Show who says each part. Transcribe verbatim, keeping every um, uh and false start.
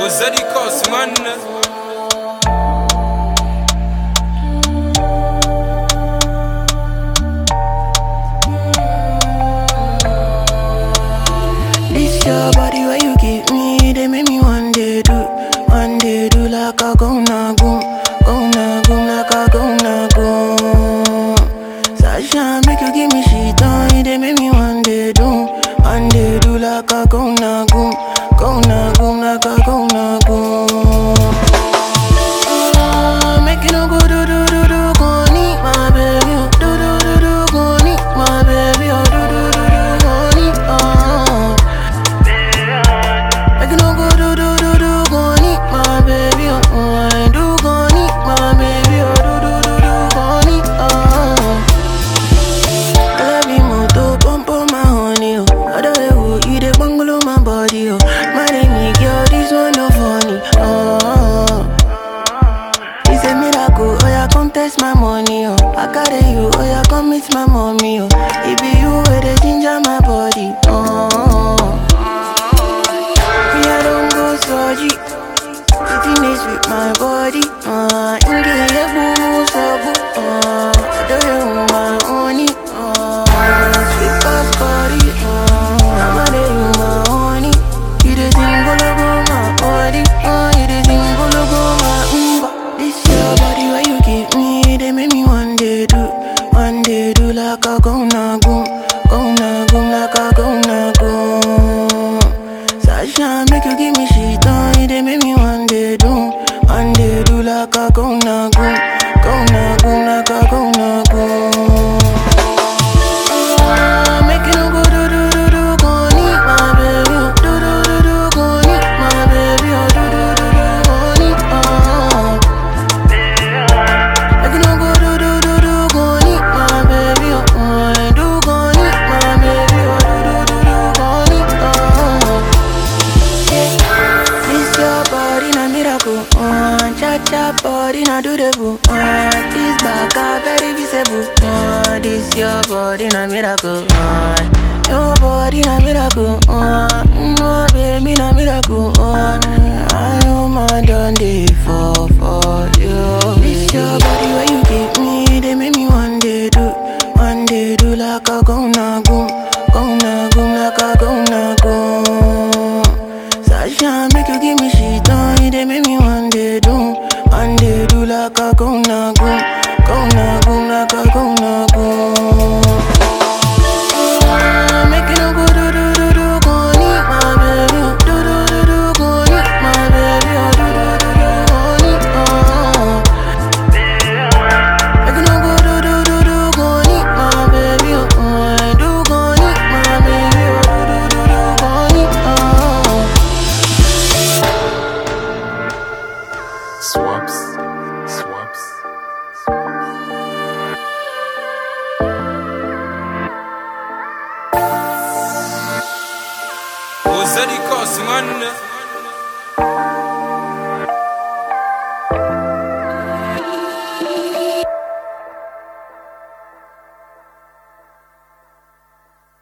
Speaker 1: Zeddy Cost, man.
Speaker 2: This your body where you give me, they make me one day do, one day do like a go na goom, go na goom like a go na goom. Sasha make you give me shit on, they make me one day do, one day do like a go na goom, go na goom like a go na goom. Ah, make you no go do do do do, go need my baby, oh. Do do do do, go need my baby, oh. Do do do do, go need, oh. Make you no go do do do do, go need my baby, oh. I do go need my baby, oh. Do do do do, go need, oh. I love you more to pump on my honey, oh. I don't know who you dey bungalow my body, oh. Marry me, girl, this one no funny, oh. It's a miracle, oh yeah, come test my money, oh. I carry you, oh yeah, come meet my mommy, oh. It be you where they ginger my body, oh. Me, I don't go surgery. Sitting is with my body, uh. In the air, boo, so boo, uh. I don't know my honey, uh. Sweet ass body, uh. I'm a day, my honey. You the thing, go go my body, uh. You the thing, go go my umba. This your body where you give me, they make me one day do, one day do like a go na goom, go na goom like a go na goom. Sasha make you give me shit on, they make me one day do, one day do like a go na goom, go na goom like a go na goom. Ah, make you no go do do do do, go need my baby, oh. Do do do do, go need my baby, oh. Do do do do, go need, oh. Make you no go do do do do, go need my baby, oh. I do go need my baby, oh. Do do do do, go need, oh. Yeah. This your body na miracle, oh. Cha cha body na do the boo, oh. This back a very visible, oh. This your body na miracle, oh. Your body na miracle, oh. No baby na miracle, oh. I know my done day for for you. This your body where you give me, they make me one day do, one day do like a go na goom, go na goom like a go na goom. Sasha make you give me shit on, they make me one day do, one day do like a go na goom, go na goom like a go na goom. Ah, make you no go do do do do, go need my baby, oh. Do do do do, go need my baby, oh. Do do do do, go need, oh. Make you no go do do do do, go need my baby, oh. I do go need my baby, oh. Do do do do, go need, oh.
Speaker 1: Swaps, swaps. Zeddy Cost, man.